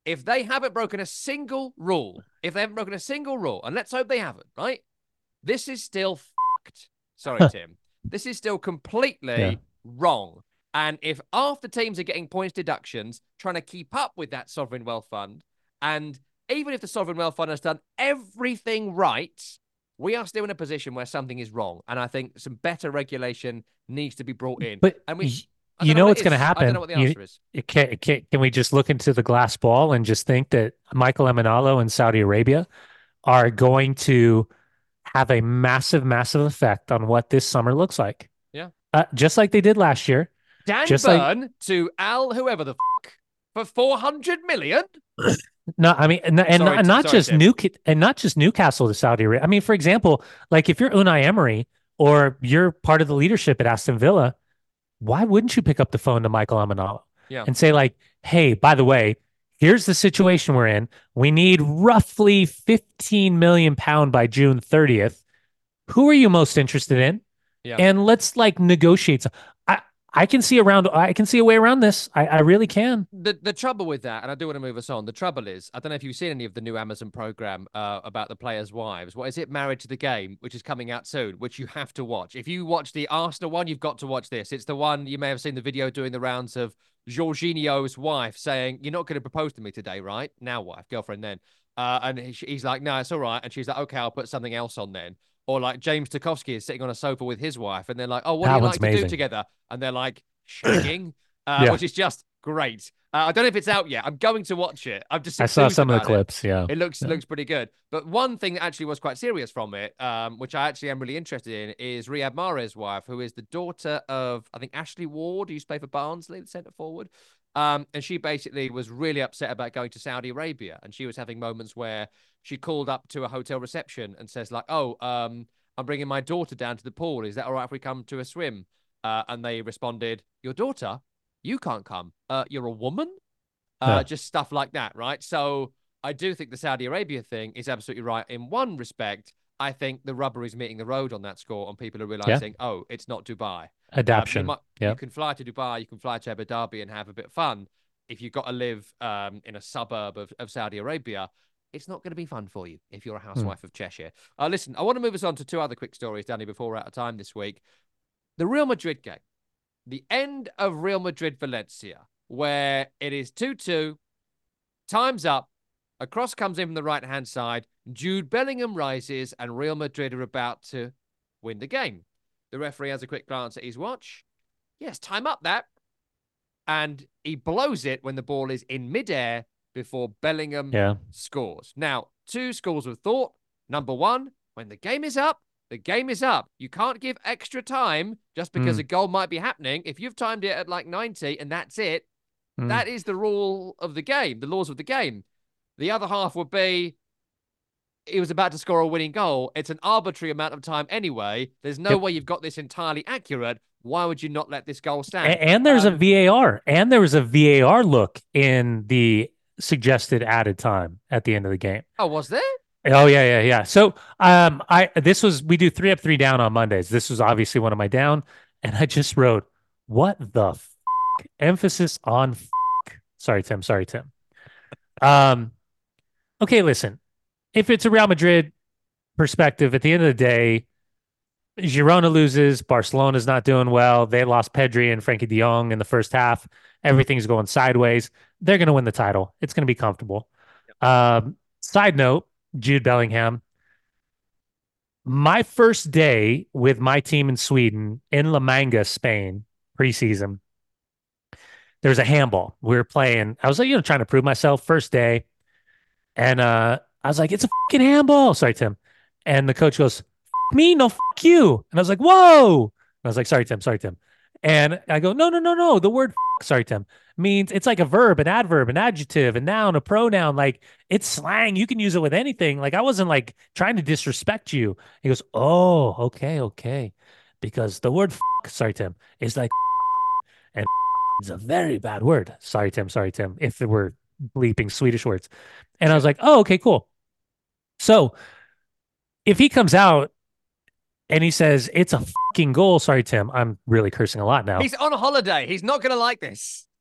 Speaker 1: if they haven't broken a single rule, if they haven't broken a single rule, and let's hope they haven't, right? This is still fucked. Sorry, Tim. This is still completely
Speaker 2: Yeah.
Speaker 1: wrong. And if half the teams are getting points deductions, trying to keep up with that sovereign wealth fund, and even if the sovereign wealth fund has done everything right, we are still in a position where something is wrong. And I think some better regulation needs to be brought in.
Speaker 2: But
Speaker 1: and we,
Speaker 2: you
Speaker 1: know,
Speaker 2: know
Speaker 1: what
Speaker 2: what's going to happen.
Speaker 1: I don't know what the answer
Speaker 2: you,
Speaker 1: is.
Speaker 2: Can, can, can we just look into the glass ball and just think that Michael Emenalo in Saudi Arabia are going to have a massive, massive effect on what this summer looks like?
Speaker 1: Yeah.
Speaker 2: Uh, just like they did last year.
Speaker 1: Dan
Speaker 2: just
Speaker 1: Burn
Speaker 2: like,
Speaker 1: to Al whoever the f- for four hundred million?
Speaker 2: No, I mean, and, and,
Speaker 1: sorry,
Speaker 2: and not
Speaker 1: sorry,
Speaker 2: just
Speaker 1: Tim.
Speaker 2: New and not just Newcastle to Saudi Arabia. I mean, for example, like if you're Unai Emery or you're part of the leadership at Aston Villa, why wouldn't you pick up the phone to Michael Emenalo
Speaker 1: yeah.
Speaker 2: and say like, "Hey, by the way, here's the situation we're in. We need roughly fifteen million pound by June thirtieth. Who are you most interested in?
Speaker 1: Yeah.
Speaker 2: And let's like negotiate." Some. I I can see around. I can see a way around this. I, I really can.
Speaker 1: The the trouble with that, and I do want to move us on. The trouble is, I don't know if you've seen any of the new Amazon program uh, about the players' wives. What is it? Married to the Game, which is coming out soon, which you have to watch. If you watch the Arsenal one, you've got to watch this. It's the one you may have seen the video doing the rounds of Jorginho's wife saying, "You're not going to propose to me today, right? Now, wife, girlfriend, then." Uh, and he, he's like, "No, it's all right." And she's like, "Okay, I'll put something else on then." Or like James Tarkowski is sitting on a sofa with his wife, and they're like, "Oh, what
Speaker 2: That
Speaker 1: do you
Speaker 2: one's
Speaker 1: like to
Speaker 2: amazing.
Speaker 1: do together?" And they're like, shagging, uh,
Speaker 2: Yeah.
Speaker 1: which is just great. Uh, I don't know if it's out yet. I'm going to watch it. I've just
Speaker 2: I saw some of the
Speaker 1: about
Speaker 2: clips.
Speaker 1: It.
Speaker 2: Yeah.
Speaker 1: It looks
Speaker 2: Yeah.
Speaker 1: looks pretty good. But one thing that actually was quite serious from it, um, which I actually am really interested in, is Riyad Mahrez's wife, who is the daughter of, I think, Ashley Ward, who used to play for Barnsley, the centre forward. Um, and she basically was really upset about going to Saudi Arabia. And she was having moments where she called up to a hotel reception and says like, "Oh, um, I'm bringing my daughter down to the pool. Is that all right if we come to a swim?" Uh, and they responded, "Your daughter? You can't come. Uh, you're a woman?" Uh,
Speaker 2: Yeah.
Speaker 1: Just stuff like that, right? So I do think the Saudi Arabia thing is absolutely right in one respect. I think the rubber is meeting the road on that score, and people are realizing, yeah. oh, it's not Dubai.
Speaker 2: Adaption.
Speaker 1: Um, you, might,
Speaker 2: yeah.
Speaker 1: you can fly to Dubai, you can fly to Abu Dhabi and have a bit of fun. If you've got to live um, in a suburb of, of Saudi Arabia, it's not going to be fun for you if you're a housewife hmm. of Cheshire. Uh, listen, I want to move us on to two other quick stories, Danny, before we're out of time this week. The Real Madrid game. The end of Real Madrid-Valencia, where it is two two, time's up, a cross comes in from the right-hand side, Jude Bellingham rises, and Real Madrid are about to win the game. The referee has a quick glance at his watch. Yes, time up that. And he blows it when the ball is in midair before Bellingham
Speaker 2: yeah.
Speaker 1: scores. Now, two schools of thought. Number one, when the game is up, the game is up. You can't give extra time just because mm. a goal might be happening. If you've timed it at like ninety and that's it, mm. that is the rule of the game, the laws of the game. The other half would be he was about to score a winning goal. It's an arbitrary amount of time anyway. There's no yep. way you've got this entirely accurate. Why would you not let this goal stand?
Speaker 2: And, and there's um, a V A R. And there was a V A R look in the suggested added time at the end of the game.
Speaker 1: Oh, was there?
Speaker 2: Oh yeah, yeah, yeah. So, um, I this was we do three up, three down on Mondays. This was obviously one of my down, and I just wrote, "What the f-? Emphasis on f-. Sorry, Tim. Sorry, Tim. Um, okay, listen. If it's a Real Madrid perspective, at the end of the day, Girona loses. Barcelona's not doing well. They lost Pedri and Frankie De Jong in the first half. Everything's going sideways. They're going to win the title. It's going to be comfortable. Yep. Um, side note. Jude Bellingham. My first day with my team in Sweden, in La Manga, Spain, preseason, there was a handball. We were playing. I was like, you know, trying to prove myself. First day. And uh, I was like, it's a fucking handball. Sorry, Tim. And the coach goes, me, no, fuck you. And I was like, whoa. And I was like, sorry, Tim, sorry, Tim. And I go, no, no, no, no. The word, sorry, Tim, means it's like a verb, an adverb, an adjective, a noun, a pronoun. Like it's slang. You can use it with anything. Like I wasn't like trying to disrespect you. He goes, oh, okay, okay. Because the word, sorry, Tim, is like, and it's a very bad word. Sorry, Tim, sorry, Tim, if it were bleeping Swedish words. And I was like, oh, okay, cool. So if he comes out and he says, it's a fucking goal. Sorry, Tim. I'm really cursing a lot now.
Speaker 1: He's on holiday. He's not going to like this.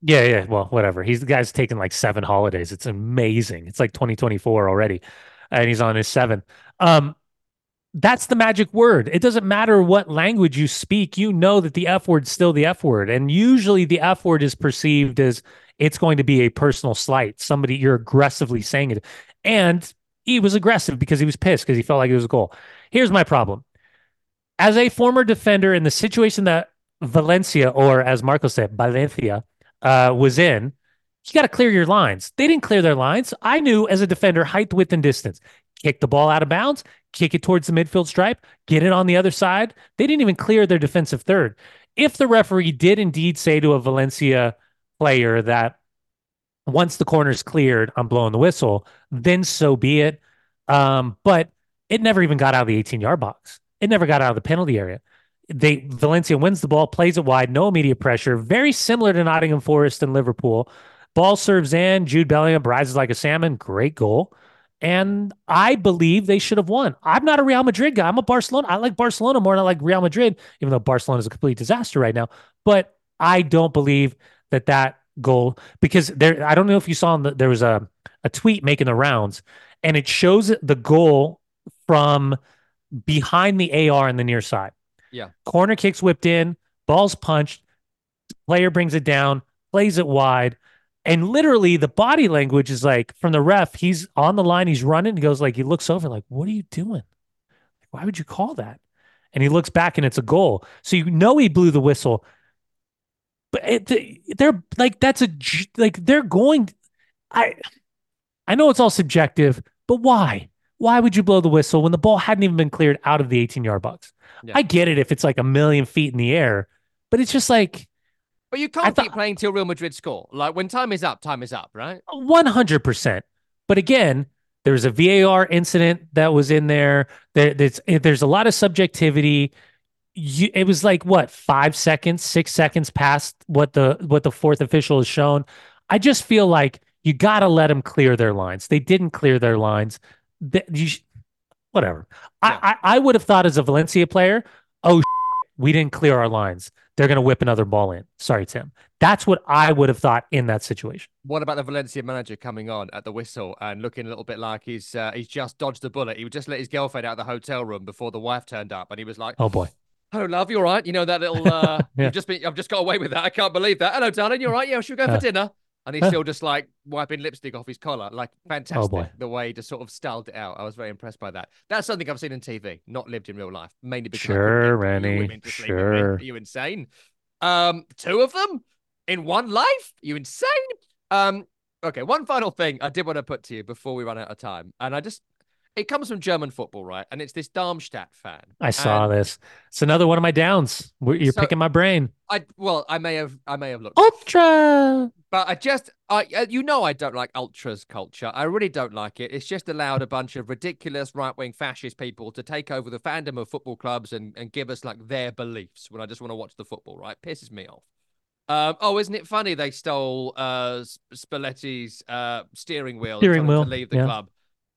Speaker 2: Yeah, yeah. Well, whatever. He's the guy's taken like seven holidays. It's amazing. It's like twenty twenty-four already, and he's on his seventh. Um, that's the magic word. It doesn't matter what language you speak. You know that the F word's still the F word, and usually the F word is perceived as it's going to be a personal slight. Somebody you're aggressively saying it, and he was aggressive because he was pissed because he felt like it was a goal. Here's my problem. As a former defender in the situation that Valencia, or as Marco said, Valencia, uh, was in, you got to clear your lines. They didn't clear their lines. I knew as a defender, height, width, and distance. Kick the ball out of bounds, kick it towards the midfield stripe, get it on the other side. They didn't even clear their defensive third. If the referee did indeed say to a Valencia player that once the corner's cleared, I'm blowing the whistle, then so be it. Um, but it never even got out of the eighteen yard box. It never got out of the penalty area. They Valencia wins the ball, plays it wide, no immediate pressure, very similar to Nottingham Forest and Liverpool. Ball serves in, Jude Bellingham rises like a salmon, great goal. And I believe they should have won. I'm not a Real Madrid guy. I'm a Barcelona. I like Barcelona more than I like Real Madrid, even though Barcelona is a complete disaster right now. But I don't believe that that goal, because there, I don't know if you saw, the, there was a, a tweet making the rounds, and it shows the goal from behind the A R in the near side.
Speaker 1: Yeah.
Speaker 2: Corner kicks whipped in, ball's punched, player brings it down, plays it wide. And literally the body language is like from the ref, he's on the line, he's running, he goes like, he looks over like, what are you doing? Why would you call that? And he looks back and it's a goal. So you know he blew the whistle. But it, they're like, that's a, like, they're going, I, I know it's all subjective, but why? Why would you blow the whistle when the ball hadn't even been cleared out of the eighteen yard box?
Speaker 1: Yeah.
Speaker 2: I get it if it's like a million feet in the air, but it's just like,
Speaker 1: but you can't keep playing till Real Madrid score. Like when time is up, time is up, right?
Speaker 2: one hundred percent. But again, there's a V A R incident that was in there. there there's, there's a lot of subjectivity. You, it was like what, five seconds, six seconds past what the what the fourth official has shown. I just feel like you got to let them clear their lines. They didn't clear their lines. They, you, whatever. Yeah. I, I I would have thought as a Valencia player, oh, we didn't clear our lines. They're going to whip another ball in. Sorry, Tim. That's what I would have thought in that situation.
Speaker 1: What about the Valencia manager coming on at the whistle and looking a little bit like he's uh, he's just dodged a bullet? He would just let his girlfriend out of the hotel room before the wife turned up, and he was like,
Speaker 2: "Oh boy,
Speaker 1: hello, love, you all right? You know that little uh, yeah. you've just been, I've just got away with that. I can't believe that. Hello, darling, you all right? Yeah, should we go for uh, dinner?" And he's uh, still just like wiping lipstick off his collar. Like, fantastic. Oh boy. The way he just sort of styled it out. I was very impressed by that. That's something I've seen on T V, not lived in real life. Mainly because
Speaker 2: sure, Rennie. Sure.
Speaker 1: Are you insane? Um, two of them in one life? Are you insane? Um, okay, one final thing I did want to put to you before we run out of time. And I just, it comes from German football, right? And it's this Darmstadt fan.
Speaker 2: I saw
Speaker 1: and
Speaker 2: this. It's another one of my downs. You're so, picking my brain.
Speaker 1: I well, I may have, I may have looked.
Speaker 2: Ultra.
Speaker 1: But I just, I, you know, I don't like ultras culture. I really don't like it. It's just allowed a bunch of ridiculous right-wing fascist people to take over the fandom of football clubs and, and give us like their beliefs when I just want to watch the football. Right, pisses me off. Um, oh, isn't it funny they stole uh, Spalletti's uh, steering wheel
Speaker 2: steering wheel
Speaker 1: to leave the yeah. club?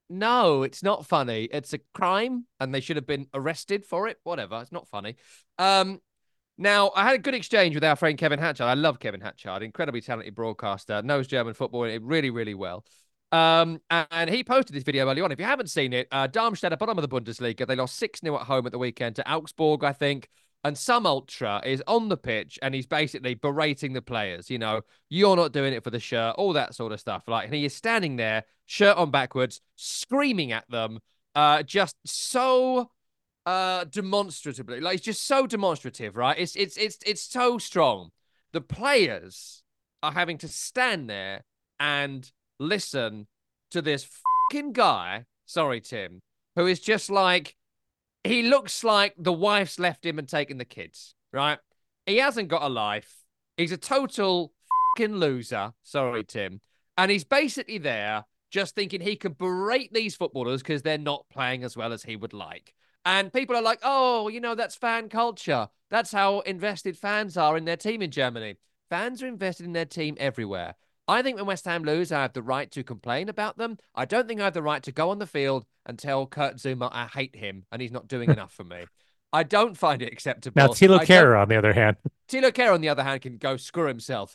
Speaker 1: No, it's not funny. It's a crime, and they should have been arrested for it. Whatever, it's not funny. Um, now, I had a good exchange with our friend Kevin Hatchard. I love Kevin Hatchard, incredibly talented broadcaster, knows German football really, really well. Um, and he posted this video early on. If you haven't seen it, uh, Darmstadt at bottom of the Bundesliga. They lost six nil at home at the weekend to Augsburg, I think. And some ultra is on the pitch and he's basically berating the players. You know, you're not doing it for the shirt, all that sort of stuff. Like, and he is standing there, shirt on backwards, screaming at them, uh, just so uh, demonstratively. Like, it's just so demonstrative, right? It's it's it's it's so strong. The players are having to stand there and listen to this fucking guy. Sorry, Tim, who is just like. He looks like the wife's left him and taken the kids, right? He hasn't got a life. He's a total fucking loser. Sorry, Tim. And he's basically there just thinking he can berate these footballers because they're not playing as well as he would like. And people are like, oh, you know, that's fan culture. That's how invested fans are in their team in Germany. Fans are invested in their team everywhere. I think when West Ham lose, I have the right to complain about them. I don't think I have the right to go on the field and tell Kurt Zouma I hate him and he's not doing enough for me. I don't find it acceptable.
Speaker 2: Now, Thilo Kehrer, on the other hand.
Speaker 1: Thilo Kehrer, on the other hand, can go screw himself.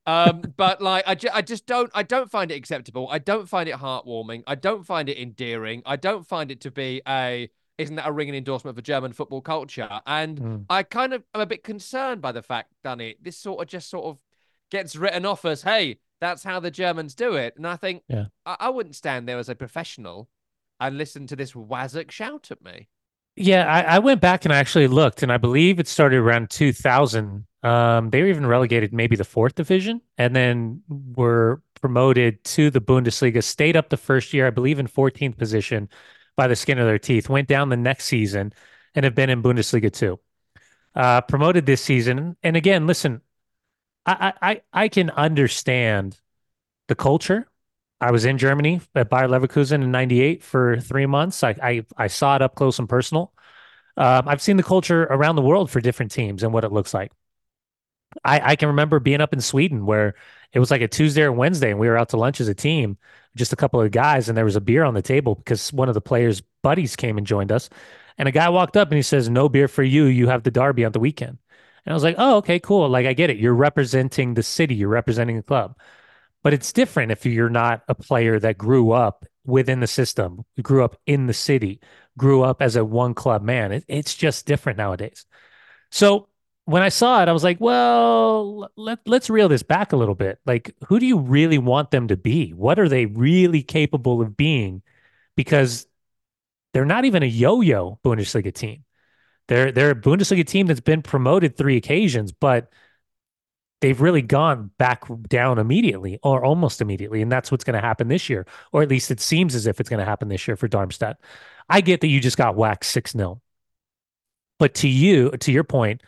Speaker 1: Um, but like, I, ju- I just don't, I don't find it acceptable. I don't find it heartwarming. I don't find it endearing. I don't find it to be a, isn't that a ringing endorsement for German football culture? And
Speaker 2: Mm.
Speaker 1: I kind of am a bit concerned by the fact, Danny, this sort of just sort of gets written off as, hey, that's how the Germans do it. And I think
Speaker 2: Yeah.
Speaker 1: I, I wouldn't stand there as a professional and listen to this wazzock shout at me.
Speaker 2: Yeah, I, I went back and I actually looked, and I believe it started around two thousand. Um, they were even relegated maybe the fourth division, and then were promoted to the Bundesliga. Stayed up the first year, I believe, in fourteenth position by the skin of their teeth. Went down the next season, and have been in Bundesliga too. Uh, promoted this season, and again, listen, I I I can understand the culture. I was in Germany at Bayer Leverkusen in ninety-eight for three months. I I, I saw it up close and personal. Um, I've seen the culture around the world for different teams and what it looks like. I, I can remember being up in Sweden where it was like a Tuesday or Wednesday, and we were out to lunch as a team, just a couple of guys, and there was a beer on the table because one of the players' buddies came and joined us. And a guy walked up and he says, "No beer for you. You have the derby on the weekend." And I was like, "Oh, okay, cool. Like, I get it. You're representing the city, you're representing the club." But it's different if you're not a player that grew up within the system, grew up in the city, grew up as a one club man. It, it's just different nowadays. So when I saw it, I was like, well, let, let's reel this back a little bit. Like, who do you really want them to be? What are they really capable of being? Because they're not even a yo-yo Bundesliga team. They're they're a Bundesliga team that's been promoted three occasions, but they've really gone back down immediately or almost immediately. And that's what's going to happen this year, or at least it seems as if it's going to happen this year for Darmstadt. I get that you just got whacked six nil. But to you, to your point,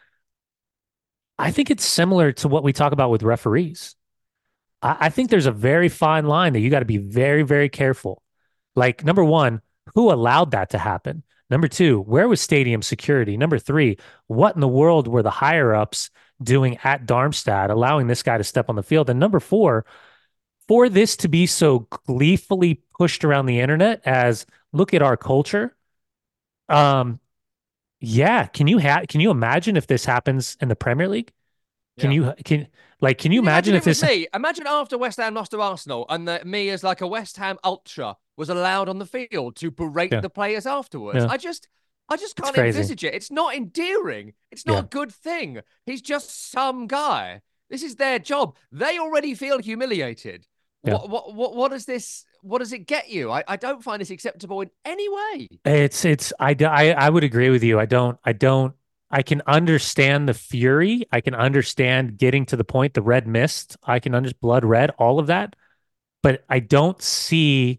Speaker 2: I think it's similar to what we talk about with referees. I, I think there's a very fine line that you got to be very, very careful. Like, number one, who allowed that to happen? Number two, where was stadium security? Number three, what in the world were the higher ups doing at Darmstadt, allowing this guy to step on the field? And number four, for this to be so gleefully pushed around the internet as look at our culture. Um, yeah, can you ha- can you imagine if this happens in the Premier League? Can
Speaker 1: Yeah.
Speaker 2: you can like can you
Speaker 1: Can you
Speaker 2: imagine
Speaker 1: imagine
Speaker 2: if
Speaker 1: it was
Speaker 2: this?
Speaker 1: me? Imagine after West Ham lost to Arsenal and that me as like a West Ham ultra was allowed on the field to berate
Speaker 2: Yeah,
Speaker 1: the players afterwards.
Speaker 2: yeah,
Speaker 1: I just I just
Speaker 2: it's
Speaker 1: can't
Speaker 2: crazy.
Speaker 1: envisage it. It's not endearing. It's not
Speaker 2: Yeah,
Speaker 1: a good thing. He's just some guy. This is their job. They already feel humiliated.
Speaker 2: yeah.
Speaker 1: What what what what does this what does it get you? I, I don't find this acceptable in any way.
Speaker 2: It's it's I, d- I I would agree with you. I don't I don't I can understand the fury. I can understand getting to the point, the red mist. I can understand blood red, all of that. But I don't see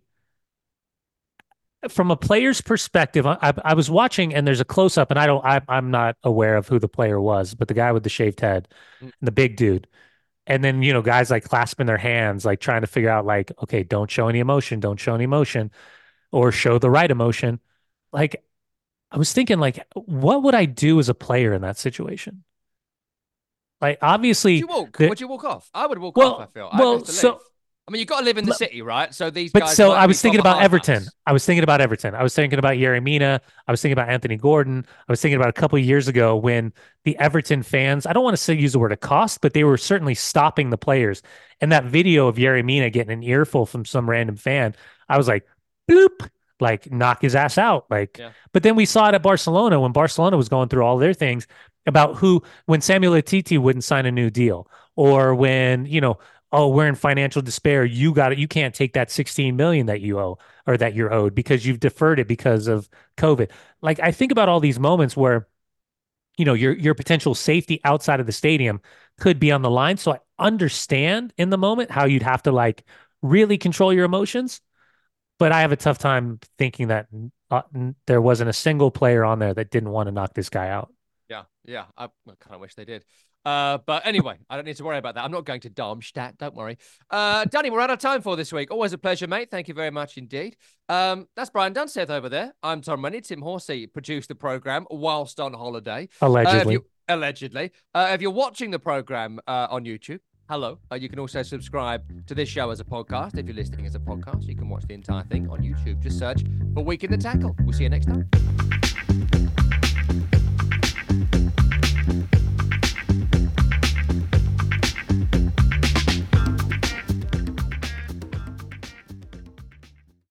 Speaker 2: from a player's perspective. I, I, I was watching and there's a close up, and I don't I, I'm not aware of who the player was, but the guy with the shaved head
Speaker 1: Mm.
Speaker 2: and the big dude. And then, you know, guys like clasping their hands, like trying to figure out, like, okay, don't show any emotion, don't show any emotion, or show the right emotion. Like, I was thinking, like, what would I do as a player in that situation? Like,
Speaker 1: Would you
Speaker 2: obviously,
Speaker 1: walk?
Speaker 2: the
Speaker 1: Would you walk off? I would walk off, I
Speaker 2: well,
Speaker 1: feel. I'd
Speaker 2: well,
Speaker 1: have to leave.
Speaker 2: so
Speaker 1: I mean, you've got to live in the city, right? So these
Speaker 2: but
Speaker 1: guys
Speaker 2: so I
Speaker 1: might be
Speaker 2: was thinking
Speaker 1: proper
Speaker 2: about
Speaker 1: hard
Speaker 2: Everton.
Speaker 1: nuts.
Speaker 2: I was thinking about Everton. I was thinking about Yerry Mina. I was thinking about Anthony Gordon. I was thinking about a couple of years ago when the Everton fans, I don't want to say use the word accost, but they were certainly stopping the players. And that video of Yerry Mina getting an earful from some random fan, I was like, bloop, like knock his ass out. Like,
Speaker 1: Yeah.
Speaker 2: but then we saw it at Barcelona when Barcelona was going through all their things about who, when Samuel Etiti wouldn't sign a new deal, or when, you know, oh, we're in financial despair. You got it. You can't take that sixteen million that you owe or that you're owed because you've deferred it because of COVID. Like, I think about all these moments where, you know, your your potential safety outside of the stadium could be on the line. So I understand in the moment how you'd have to like really control your emotions, but I have a tough time thinking that uh, there wasn't a single player on there that didn't want to knock this guy out.
Speaker 1: Yeah, yeah. I, I kind of wish they did. Uh, but anyway, I don't need to worry about that. I'm not going to Darmstadt. Don't worry. Uh, Danny, we're out of time for this week. Always a pleasure, mate. Thank you very much indeed. Um, that's Brian Dunseth over there. I'm Tom Rennie. Tim Horsey produced the program whilst on holiday. Uh, if
Speaker 2: Allegedly.
Speaker 1: you, allegedly. Uh, if you're watching the program uh, on YouTube, hello. Uh, you can also subscribe to this show as a podcast. If you're listening as a podcast, you can watch the entire thing on YouTube. Just search for Week in the Tackle. We'll see you next time.